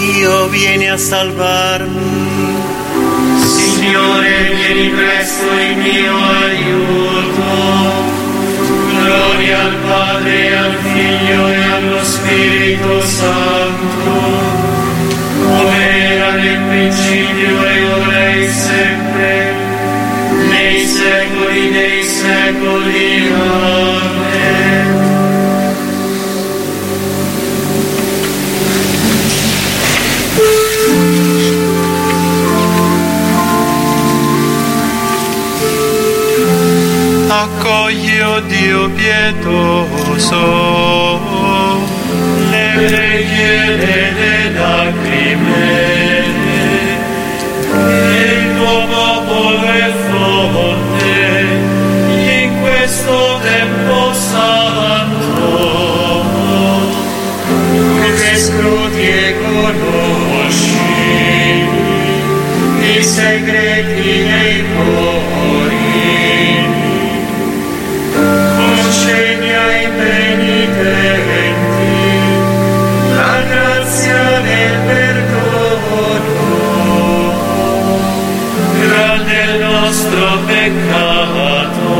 Dio, vieni a salvarmi. Signore, vieni presto in mio aiuto. Gloria al Padre, al Figlio e allo Spirito Santo, come era nel principio e ora e sempre, nei secoli dei secoli. Amen. Accogli, o Dio pietoso, le preghiere le lacrime, il tuo popolo è forte in questo tempo santo. Tu che scruti e conosci i segreti dei cuori, concedi ai penitenti la grazia del perdono. Grande il nostro peccato,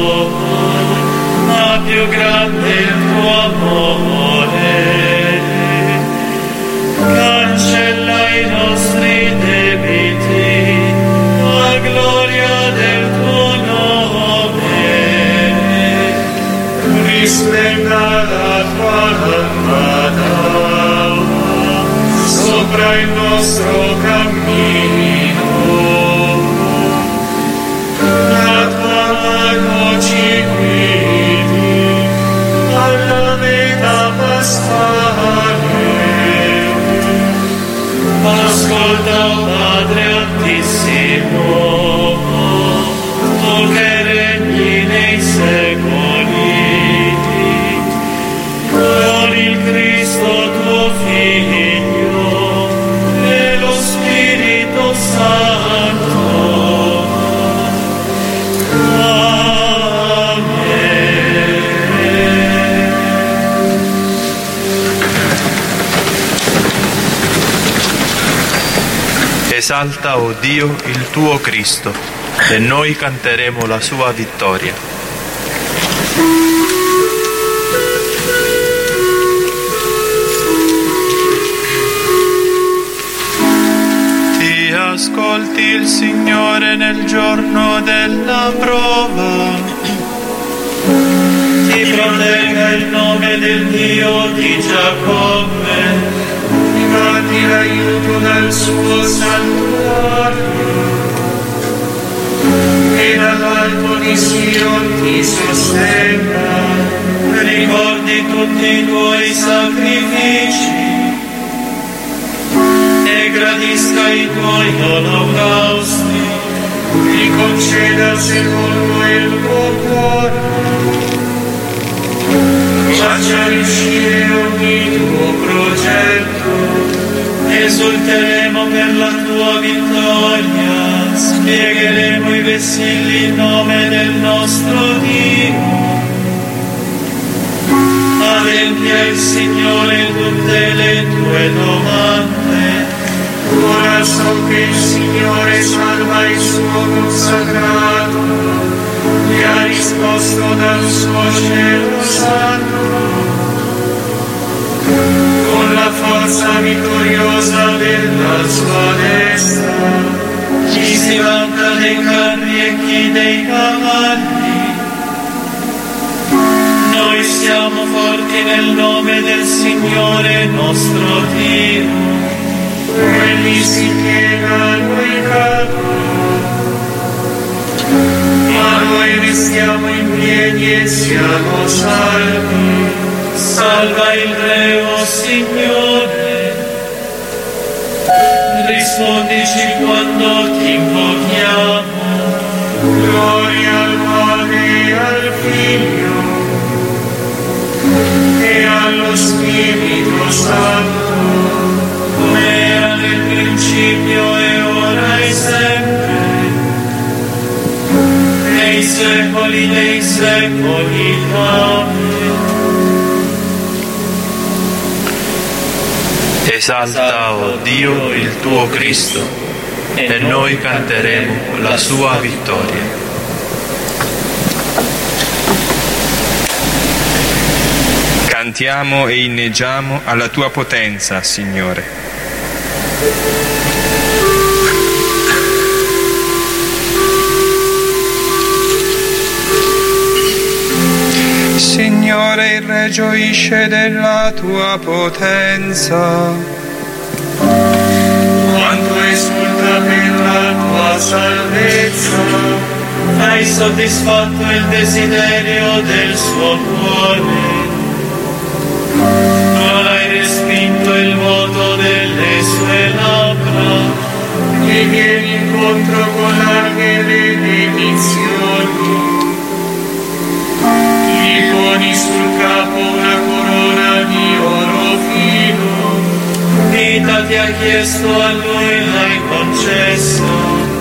ma più grande il tuo amore. Cancella i nostri debiti, la gloria del tuo nome. Risplenda la tua lampada sopra il nostro cammino. La tua mano ci guidi alla vita pasquale. Ascolta, o Padre Altissimo, tu che regni nei secoli, con il Cristo tuo Figlio e lo Spirito Santo. Esalta, o Dio, il tuo Cristo, e noi canteremo la sua vittoria. Ti ascolti il Signore nel giorno della prova. Ti protegga il nome del Dio di Giacobbe. Mandi l'aiuto dal suo santuario e dall'alto di Sion ti sostenga. Ricordi tutti i tuoi sacrifici e gradisca i tuoi olocausti. Ti conceda secondo il tuo cuore. Faccia riuscire ogni tuo progetto. Esulteremo per la tua vittoria, spiegheremo i vessilli in nome del nostro Dio. Adempia il Signore tutte le tue domande. Ora so che il Signore salva il suo consacrato, gli ha risposto dal suo cielo santo. Con la forza vittoriosa della sua destra, chi si vanta dei carri e chi dei cavalli. Noi siamo forti nel nome del Signore nostro Dio. Egli si piega a noi capo, ma noi restiamo in piedi e siamo salvi. Salva il Re, o Signore, rispondici quando ti invochiamo. Gloria al Padre e al Figlio e allo Spirito Santo, come era nel principio e ora e sempre, nei secoli dei secoli. Amen. Esalta, o Dio, il tuo Cristo, e noi canteremo la sua vittoria. Cantiamo e inneggiamo alla tua potenza, Signore. Signore, il Re gioisce della tua potenza. Quanto esulta per la tua salvezza, hai soddisfatto il desiderio del suo cuore. Non hai respinto il voto delle sue labbra, e vieni incontro con larghe benedizioni. Gli poni sul capo una corona di oro fino, vita ti ha chiesto, a lui l'hai concessa.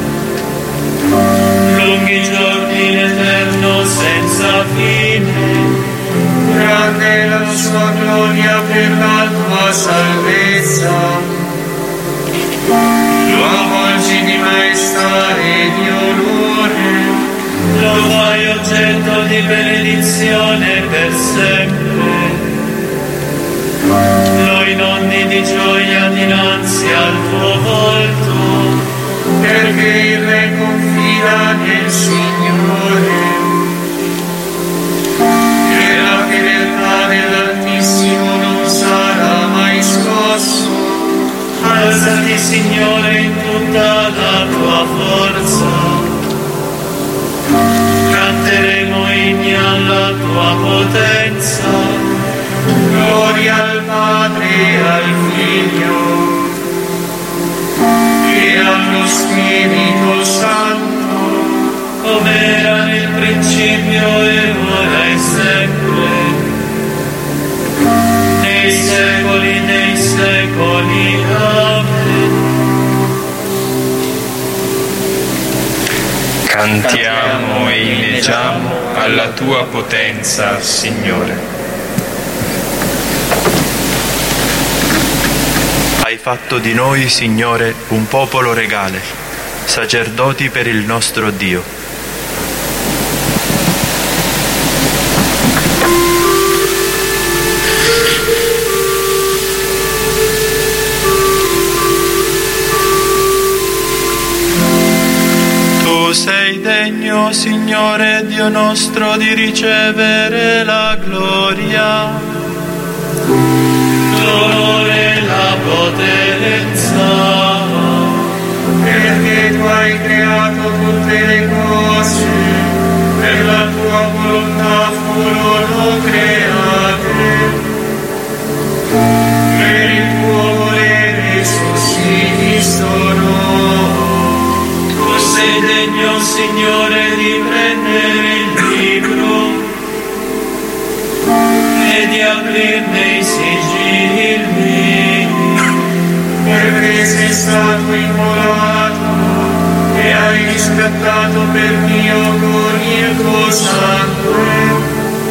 Lunghi giorni in eterno senza fine, grande la sua gloria per la tua salvezza. Lo avvolgi di maestà e di onore, lo fai oggetto di benedizione per sempre. Lo inondi di gioia dinanzi al tuo volto, perché il Re confida nel Signore. E la fedeltà dell'Altissimo non sarà mai scosso. Alzati, Signore, in tutta la tua forza. Canteremo inni alla tua potenza. Gloria al Padre e al Figlio e allo Spirito Santo, come era nel principio e ora e sempre, nei secoli dei secoli. Amen. Cantiamo e inneggiamo alla tua potenza, Signore. Hai fatto di noi, Signore, un popolo regale, sacerdoti per il nostro Dio. Tu sei degno, Signore Dio nostro, di ricevere la gloria, l'onore e la potenza, perché tu hai creato tutte le cose, per la tua volontà furono create, per il tuo volere sussistono. Tu sei degno, Signore, di prendere il libro e di aprirne i sigilli, perché sei stato immolato e hai riscattato per Dio con il tuo sangue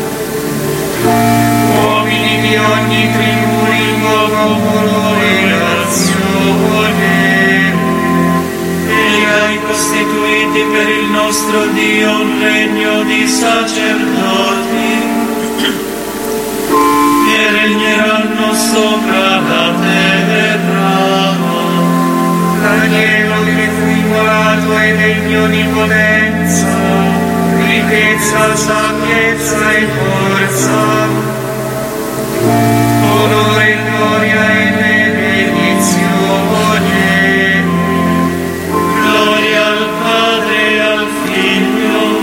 uomini di ogni tribù, lingua, popolo e nazione, e li hai costituiti per il nostro Dio un regno di sacerdoti, e regneranno sopra la terra. L'agnello che fu immolato è degno di potenza, ricchezza, sapienza e forza, onore, gloria e benedizione. Gloria al Padre e al Figlio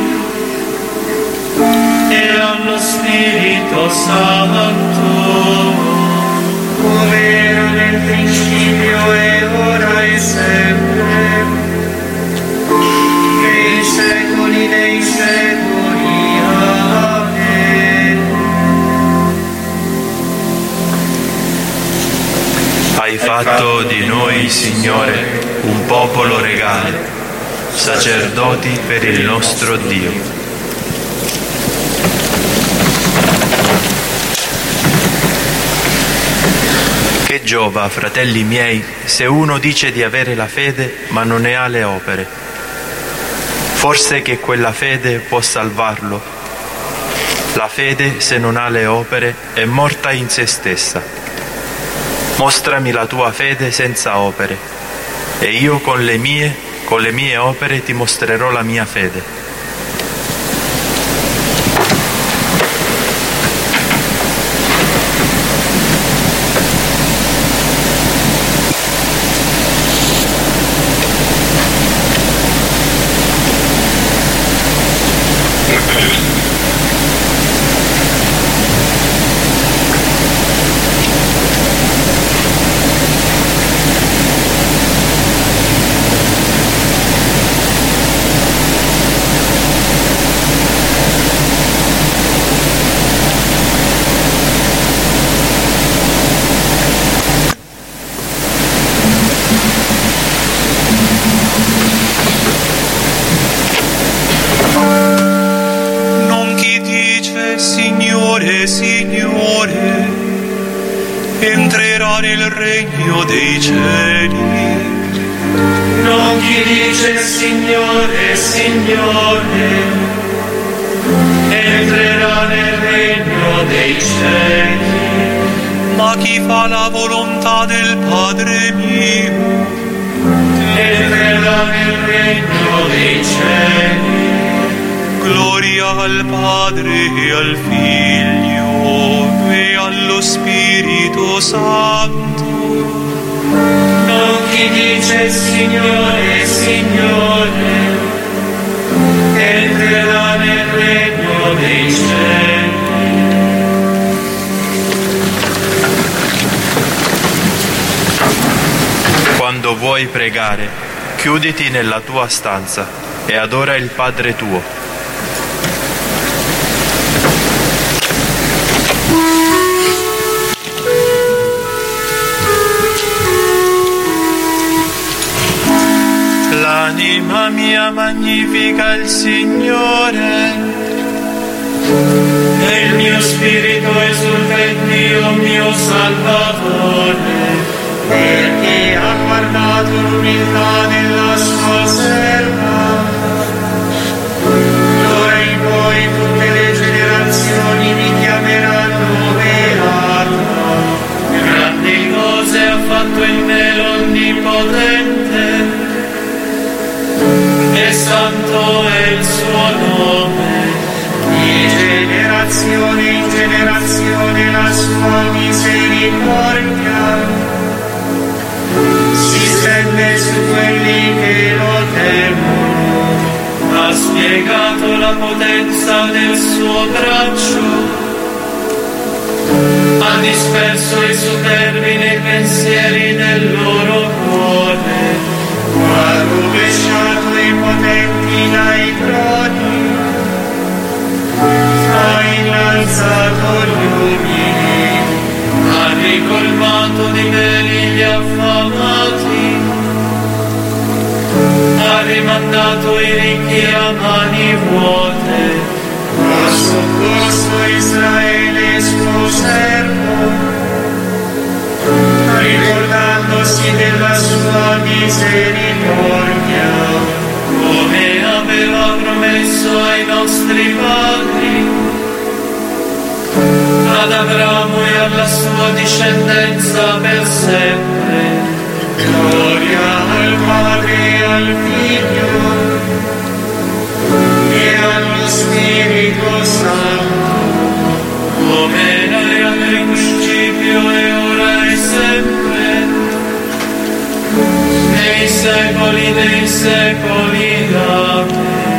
e allo Spirito Santo, come era nel principio e ora e sempre, nei secoli dei secoli. Amen. Hai fatto di noi, Signore, un popolo regale, sacerdoti per il nostro Dio. Che giova, fratelli miei, se uno dice di avere la fede ma non ne ha le opere? Forse che quella fede può salvarlo. La fede, se non ha le opere, è morta in se stessa. Mostrami la tua fede senza opere, e io con le mie opere ti mostrerò la mia fede. Signore, entrerà nel regno dei cieli. Non chi dice Signore, Signore, entrerà nel regno dei cieli, ma chi fa la volontà del Padre mio entrerà nel regno dei cieli. Gloria al Padre e al Figlio e allo Spirito Santo. Non chi dice Signore, Signore, entrerà nel regno dei cieli. Quando vuoi pregare, chiuditi nella tua stanza e adora il Padre tuo. L'anima mia magnifica il Signore, e il mio spirito esulta in Dio mio Salvatore, perché ha guardato l'umiltà della sua serva. D'ora in poi tutte le generazioni mi chiameranno beata. Grandi cose ha fatto in me l'Onnipotente, e santo è il suo nome. Di generazione in generazione la sua misericordia si stende su quelli che lo temono. Ha spiegato la potenza del suo braccio, ha disperso i superbi nei pensieri del loro cuore. Ha rovesciato i potenti dai troni, ha innalzato gli umili, ha ricolmato di beni gli affamati, ha rimandato i ricchi a mani vuote, ha soccorso Israele suo servo, ricordandosi della sua misericordia, come aveva promesso ai nostri padri, ad Abramo e alla sua discendenza per sempre. Gloria al Padre e al Figlio e allo Spirito Santo, come era nel principio e ora e sempre, nei secoli dei secoli. Amen.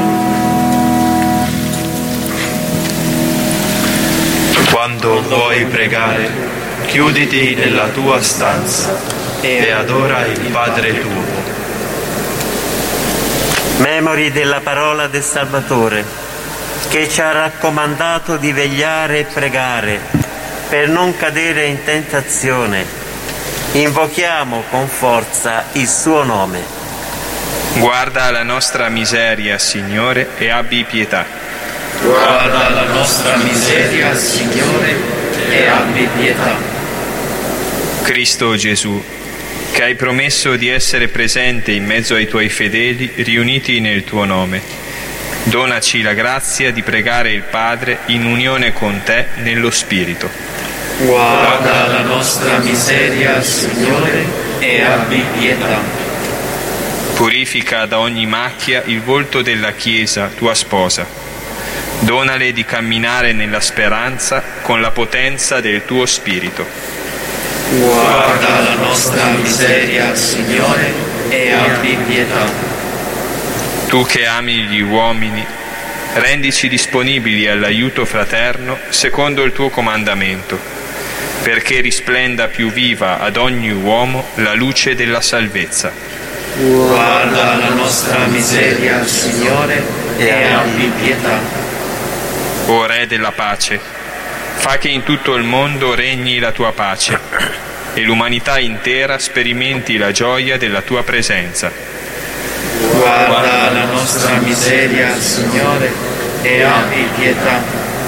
Quando vuoi pregare, chiuditi nella tua stanza e adora il Padre tuo. Memori della parola del Salvatore, che ci ha raccomandato di vegliare e pregare per non cadere in tentazione. Invochiamo con forza il suo nome. Guarda la nostra miseria, Signore, e abbi pietà. Guarda la nostra miseria, Signore, e abbi pietà. Cristo Gesù, che hai promesso di essere presente in mezzo ai tuoi fedeli riuniti nel tuo nome, donaci la grazia di pregare il Padre in unione con te nello Spirito. Guarda la nostra miseria, Signore, e abbi pietà. Purifica da ogni macchia il volto della Chiesa, tua sposa. Donale di camminare nella speranza con la potenza del tuo Spirito. Guarda la nostra miseria, Signore, e abbi pietà. Tu che ami gli uomini, rendici disponibili all'aiuto fraterno secondo il tuo comandamento, perché risplenda più viva ad ogni uomo la luce della salvezza. Guarda la nostra miseria, Signore, e abbi pietà. O Re della pace, fa che in tutto il mondo regni la tua pace e l'umanità intera sperimenti la gioia della tua presenza. Guarda la nostra miseria, Signore, e abbi pietà.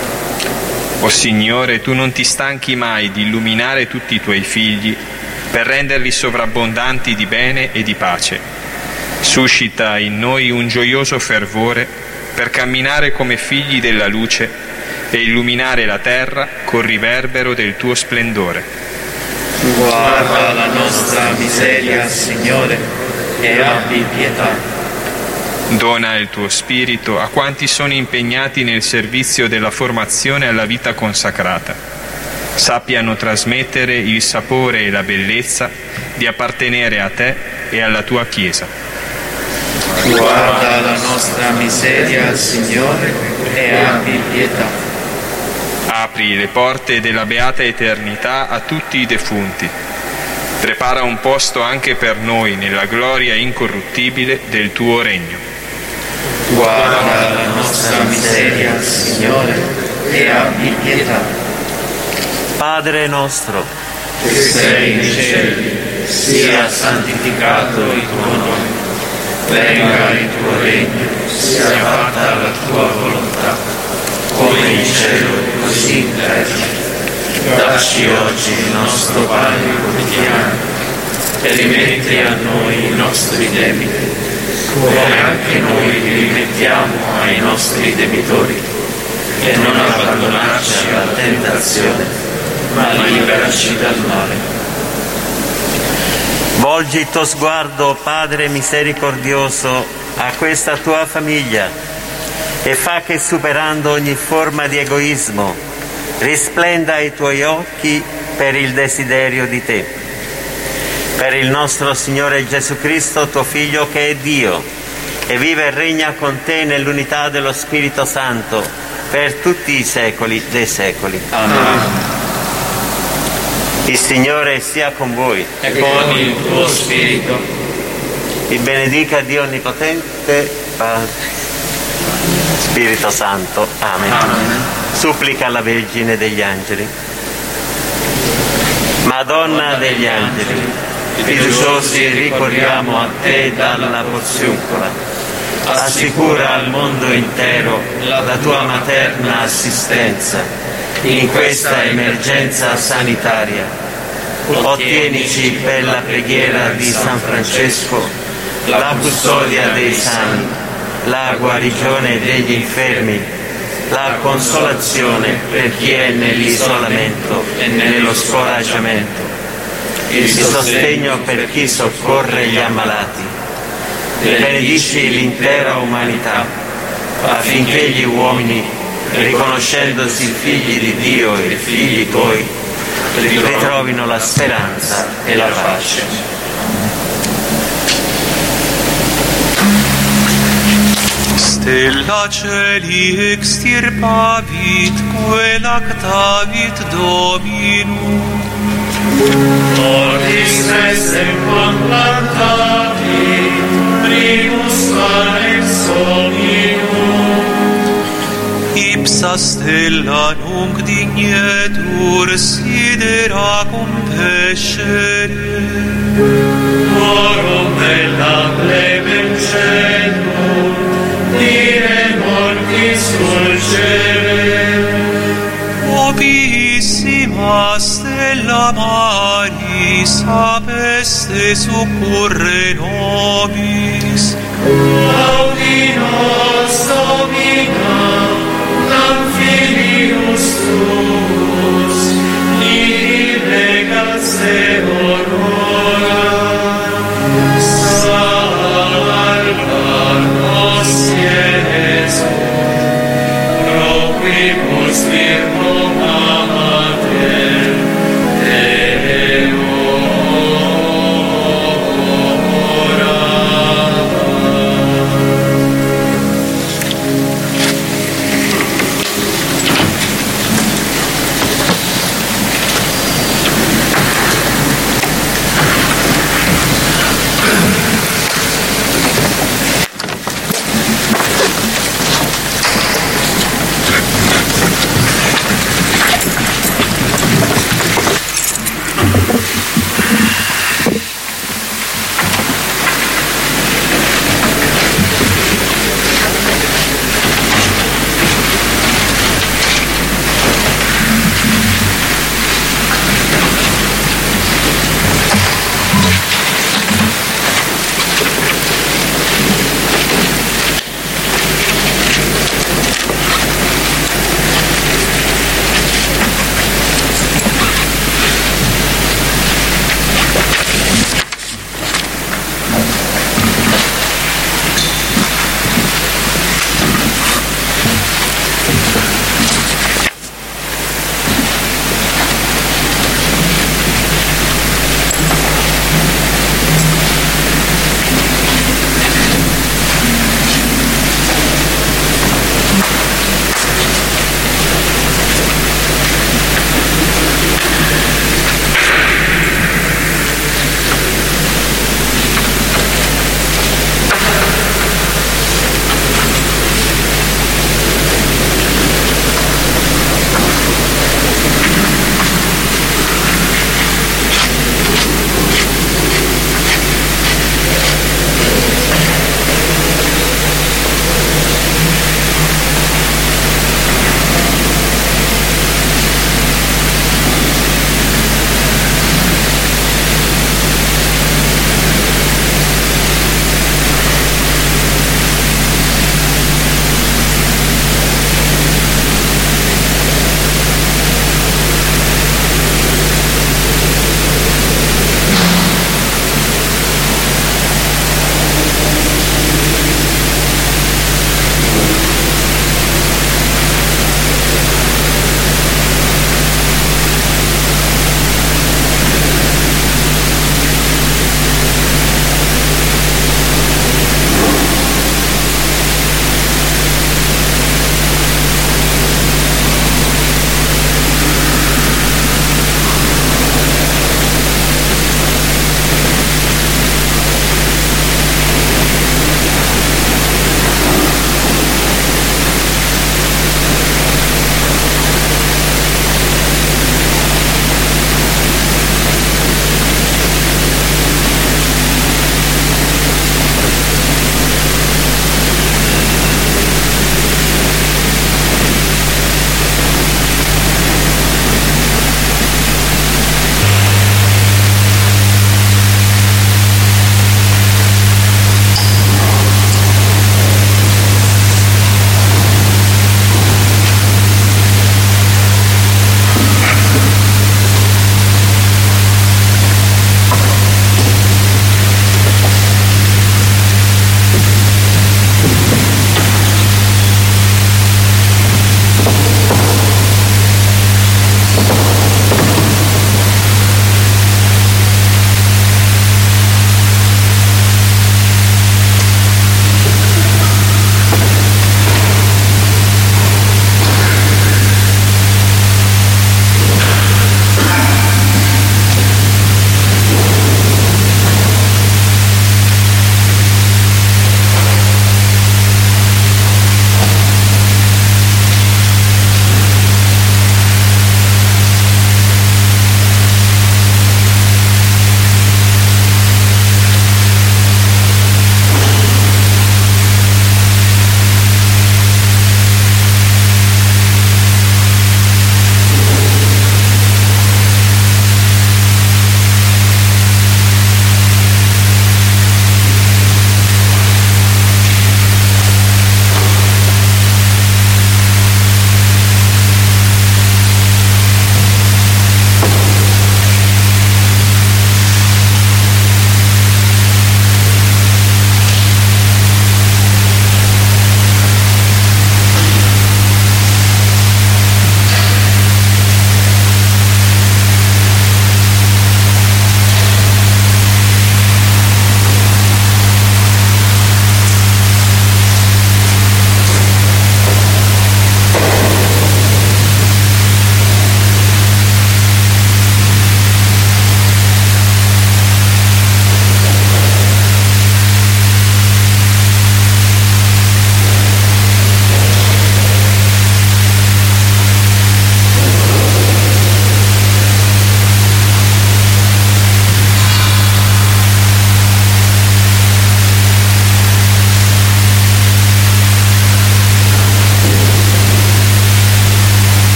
O Signore, tu non ti stanchi mai di illuminare tutti i tuoi figli per renderli sovrabbondanti di bene e di pace. Suscita in noi un gioioso fervore per camminare come figli della luce e illuminare la terra col riverbero del tuo splendore. Guarda la nostra miseria, Signore, e abbi pietà. Dona il tuo Spirito a quanti sono impegnati nel servizio della formazione alla vita consacrata. Sappiano trasmettere il sapore e la bellezza di appartenere a te e alla tua Chiesa. Guarda la nostra miseria, Signore, e abbi pietà. Apri le porte della beata eternità a tutti i defunti. Prepara un posto anche per noi nella gloria incorruttibile del tuo regno. Guarda la nostra miseria, Signore, e abbi pietà. Padre nostro, che sei nei cieli, sia santificato il tuo nome. Venga il tuo regno, sia fatta la tua volontà, come in cielo così in terra. Dacci oggi il nostro pane quotidiano e rimetti a noi i nostri debiti, come anche noi li rimettiamo ai nostri debitori, e non abbandonarci alla tentazione, ma liberaci dal male. volgi il tuo sguardo, Padre misericordioso, a questa tua famiglia e fa che, superando ogni forma di egoismo, risplenda ai tuoi occhi per il desiderio di te. Per il nostro Signore Gesù Cristo, tuo Figlio, che è Dio e vive e regna con te nell'unità dello Spirito Santo per tutti i secoli dei secoli. Amen. Il Signore sia con voi. E con il tuo spirito. Vi benedica Dio Onnipotente, Padre, Spirito Santo. Amen. Amen. Supplica alla Vergine degli Angeli. Madonna degli Angeli, fiduciosi ricorriamo a te dalla Porziuncola. Assicura al mondo intero la tua materna assistenza in questa emergenza sanitaria. Ottienici per la preghiera di San Francesco la custodia dei sani, la guarigione degli infermi, la consolazione per chi è nell'isolamento e nello scoraggiamento, il sostegno per chi soccorre gli ammalati. Benedici l'intera umanità affinché gli uomini, riconoscendosi figli di Dio e figli tuoi, ritrovino la speranza e la pace. Stella celi extirpavit, quae lactavit Dominum. Orbis esse conplantati, primus alex hominum. Ipsa stella nunc dignetur sidera compescere. Morum bella plebem celum, dire mortis dulcere. O Purissima stella maris, sapeste succurre nobis. Audi nos, Domine.